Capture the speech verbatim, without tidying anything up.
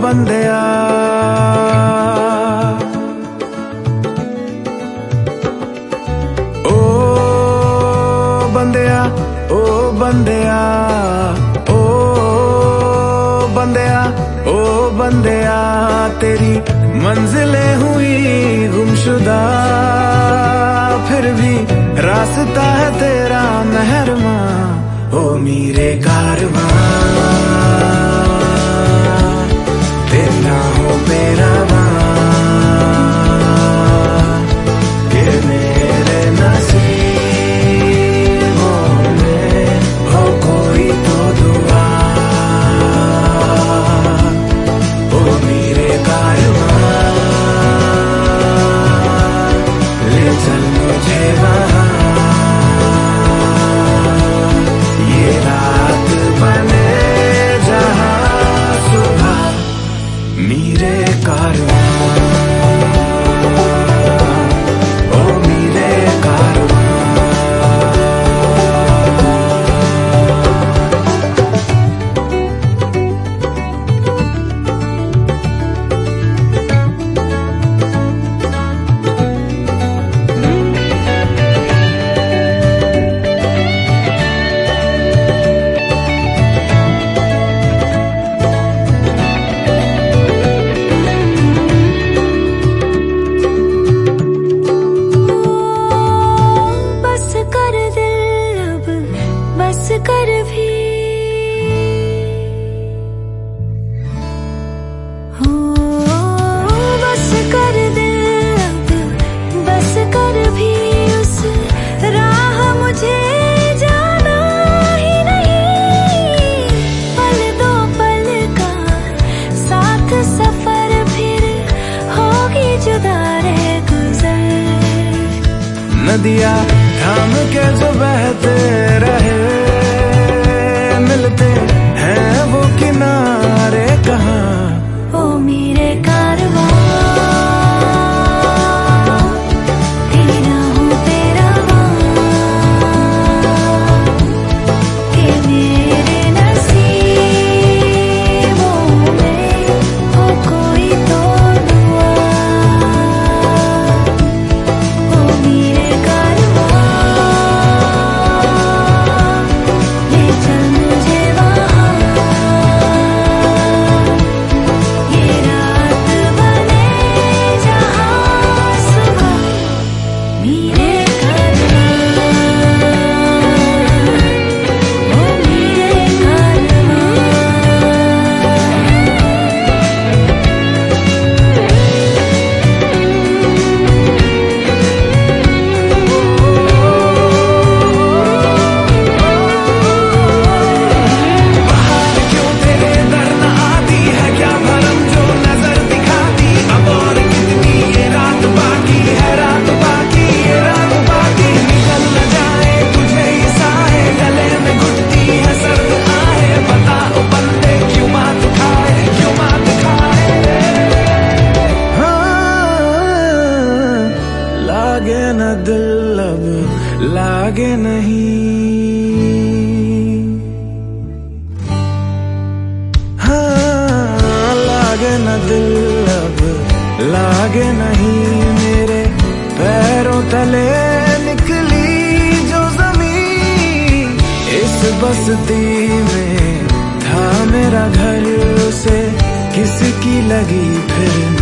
बंदिया, ओ बंदिया, ओ बंदिया, ओ बंदिया, ओ बंदिया, तेरी मंजिलें हुई गुमशुदा, फिर भी रास्ता है तेरा मेहरबां, ओ मेरे कारवां, तेरा हो बेरवां, कि मेरे नसीबों में हो कोई तो दुआ, ओ मेरे कारवां, ले चल मुझे वहां, ये रात बने जहां सुबह, मेरे कारवां, ओ मेरे कारवां। कर भी हो, बस कर दे अब, बस कर भी उस राह मुझे जाना ही नहीं, पल दो पल का साथ सफर फिर होगी जुदा रे गुजर, नदिया थाम के जो बहते रहे, मिलते हैं वो किनारे कहाँ, ओ मेरे कारवां, तेरा हूँ बेरवां, कि मेरे नसीबों में हो कोई तो दुआ, ओ मेरे कारवां, ले चल मुझे वहां, ये रात बने जहां सुबह, मेरे कारवां, ओ मेरे कारवां। बाहर क्यों तेरे दर न आती है, क्या भरम जो नजर दिखाती, अब और कितनी ये रात बाकी है, रात बाकी, ये रात बाकी, निकल न जाए तुझे ही साए, गले में घुटती है सर्द आए, बता ओ बंदे क्यों मात खाए, क्यों मात खाए, हाँ, लागे न दिल अब लागे नहीं, हाँ, लागे न दिल अब लागे नहीं, मेरे पैरों तले निकली जो जमीन, इस बस्ती में था मेरा घर, उसे किसकी लगी फिर